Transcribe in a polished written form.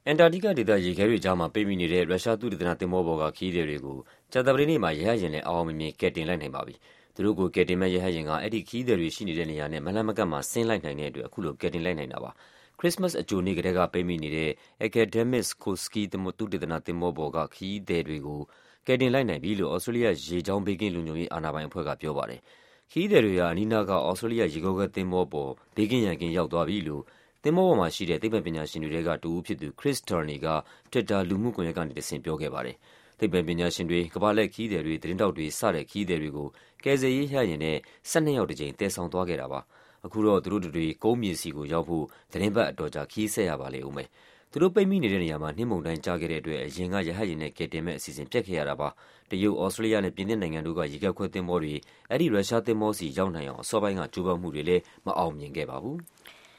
အန်တာတီကဒေသရေခဲတွေကြားမှာပိတ်မိနေတဲ့ရုရှားသုတေသနသင်္ဘောပေါ်ကခရီးသည်တွေကိုကြာသပတေးနေ့မှာရဟတ်ယာဉ်နဲ့အောင်အောင်မြင်မြင်ကယ်တင်လိုက်နိုင်ပါပြီ။သူတို့ကိုကယ်တင်မဲ့ရဟတ်ယာဉ်ကအဲဒီခရီးသည်တွေရှိနေတဲ့နေရာနဲ့မလှမ်းမကတ်မှာဆင်းလိုက်နိုင်တဲ့အတွက်အခုလိုကယ်တင်လိုက်နိုင်တာပါ။ခရစ်စမတ်အကြိုနေ့ကတည်းကပိတ်မိနေတဲ့ Akademik-Sikorsky သုတေသနသင်္ဘောပေါ်ကခရီးသည်တွေကိုကယ်တင်လိုက်နိုင်ပြီလို့သြစတြေးလျရေကြောင်းဘေးကင်းလုံခြုံရေးအာဏာပိုင်အဖွဲ့ကပြောပါတယ်။ခရီးသည်တွေဟာအနီးနားကသြစတြေးလျရေခဲသင်္ဘောပေါ်ဘေးကင်းရန်ကင်းရောက်သွားပြီလို့သင်္ဘောပေါ်မှာရှိတဲ့သိပ္ပံပညာရှင်တွေထဲကတဦးဖြစ်သူ Chris Tierney က Twitter လူမှုကွန်ရက်ကနေတဆင့်ပြောခဲ့ပါတယ်။သိပ္ပံပညာရှင်တွေ၊ကမ္ဘာလှည့်ခရီးသည်တွေ၊သတင်းထောက်တွေစတဲ့ခရီးသည်တွေကိုကယ်ဆယ်ရေးရဟတ်ယာဉ်နဲ့12ယောက်တစ်ကြိမ်သယ်ဆောင်သွားခဲ့တာပါ။အခုတော့သူတို့တွေကုန်းမြေဆီကိုရောက်ဖို့သီတင်းပတ်အတော်ကြာခရီးဆက်ရပါလိမ့်ဦးမယ်။သူတို့ပိတ်မိနေတဲ့နေရာမှာနှင်းမုန်တိုင်းကျခဲ့တဲ့အတွက်အရင်ကရဟတ်ယာဉ်နဲ့ကယ်တင်မဲ့အစီအစဉ်ပျက်ခဲ့ရတာပါ။တရုတ်၊သြစတြေးလျနဲ့ပြင်သစ်နိုင်ငံတို့ကရေခဲခွဲသင်္ဘောတွေအဲဒီရုရှားသင်္ဘောဆီရောက်နိုင်အောင်အစောပိုင်းကကြိုးပမ်းမှုတွေလည်းမအောင်မြင်ခဲ့ပါဘူး။